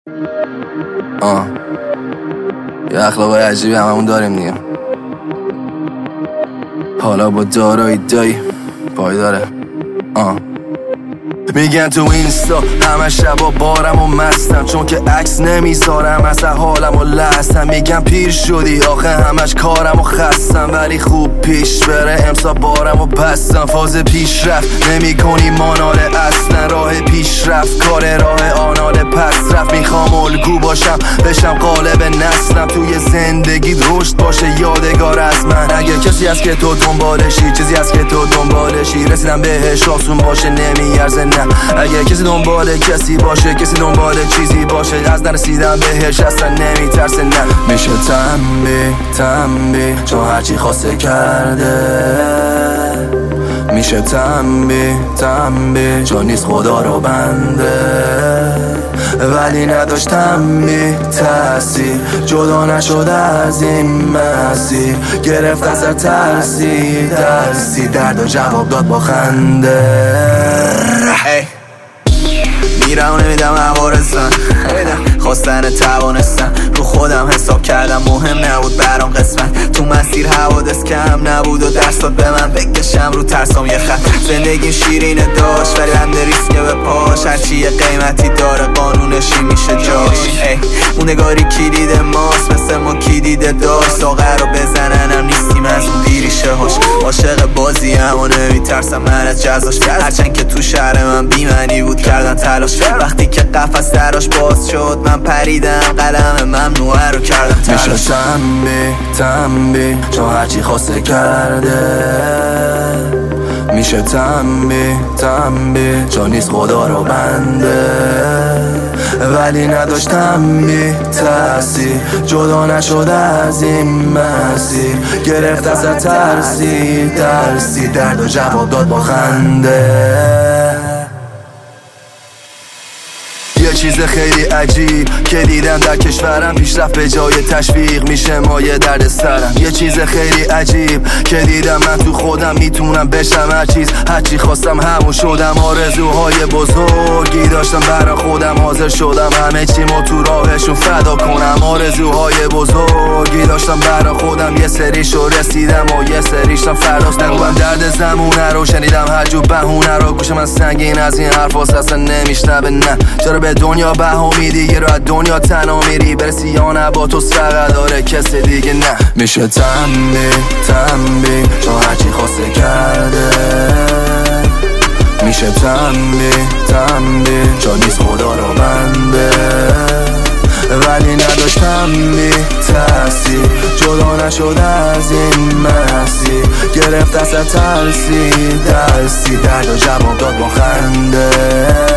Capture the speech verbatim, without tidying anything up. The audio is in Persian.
آه یه اخلاقای عجیبی هممون داریم دیگه. حالا با دارایی دایی پایداره. آه میگن تو اینستا همه شبا بارم و مستم، چون که عکس نمیذارم از حالم و لستم. میگن پیر شدی آخه همش کارم و خستم، ولی خوب پیش بره امسا بارم و بستم. فاز پیش رفت نمی کنی ماناله اصلا، راه پیش رفت کار راه آناله پس رفت. میخوام الگو باشم بشم قالب نسلم، توی زندگی رشد باشه یادگار از من. اگه کسی هست که تو دنبالشی، چیزی هست که تو دنبالشی، رسیدم بهش آسون باشه نمیارزه نه. اگه کسی دنبال کسی باشه، کسی دنبال چیزی باشه، از نرسیدم بهش اصلا نمیترسه نه. میشه تنبی تنبی چون هرچی خواسته کرده، میشه تنبی تنبی چون نیست خدا رو بنده، ولی نداشتم بی تاثیر، جدا نشده از این مسیر، گرفت از ترسی درسی، درد و جواب داد با خنده. hey. میرم و نمیدم عوارزن، خواستن توانستن رو خودم حساب کردم، مهم نبود برام قسمت، تو مسیر حوادث کم نبود و درس داد به من بکشم رو ترسام یه خط. زندگی شیرینه داشت ولی بند ریسکه به پاش، هرچی یه قیمتی داره قانونشی میشه جاش. اون نگاری کی دیده ماست مثل ما کی دیده داشت، ساغر رو بزننم نیستیم از اون دیریشه هاش. عاشق بازی هم و نمیترسم من از جزاش، هرچند که تو شهر من بیمنی بود کردن تلاش. وقتی که قفس دراش باز شد من پریدم، قلم ممنوعه رو کردم تلاش. میشه تنبی تنبی چون هرچی خواسته کرده، میشه تنبی تنبی چون نیست خدا رو بنده، ولی نداشتم بی تاثیر، جدا نشده از این مسیر، گرفت از ترسی درسی، درد و جواب داد با خنده. یه چیز خیلی عجیب که دیدم در کشورم، پیشرفت به جای تشویق میشه مایه درد سرم. یه چیز خیلی عجیب که دیدم من تو خودم میتونم بشم هر چیز، هرچی خواستم همون شدم. آرزوهای بزرگی داشتم برا خودم، حاضر شدم همه چیمو تو راهشون فدا کنم. آرزوهای بزرگی داشتم برا خودم، یه سریشو رسیدم و یه سریشم فرداست. نگوام درد زمونه رو شنیدم هر جو بهونه رو، گوش من سنگین از این حرفاست اصلا نمیشنوه نه. چرا به دنیا بها میدی یه رو از دنیا تنها میری، برسی یا نه با تو سرقه داره کسی دیگه نه. میشه تنبی تنبی چون هرچی خواسته کرده، میشه تنبی تنبی چون نیست خدا رو بنده، ولی نداشتم بی تاثیر، جدا نشده از این مسیر، گرفت از ترسی درسی، درد و جواب داد با خنده.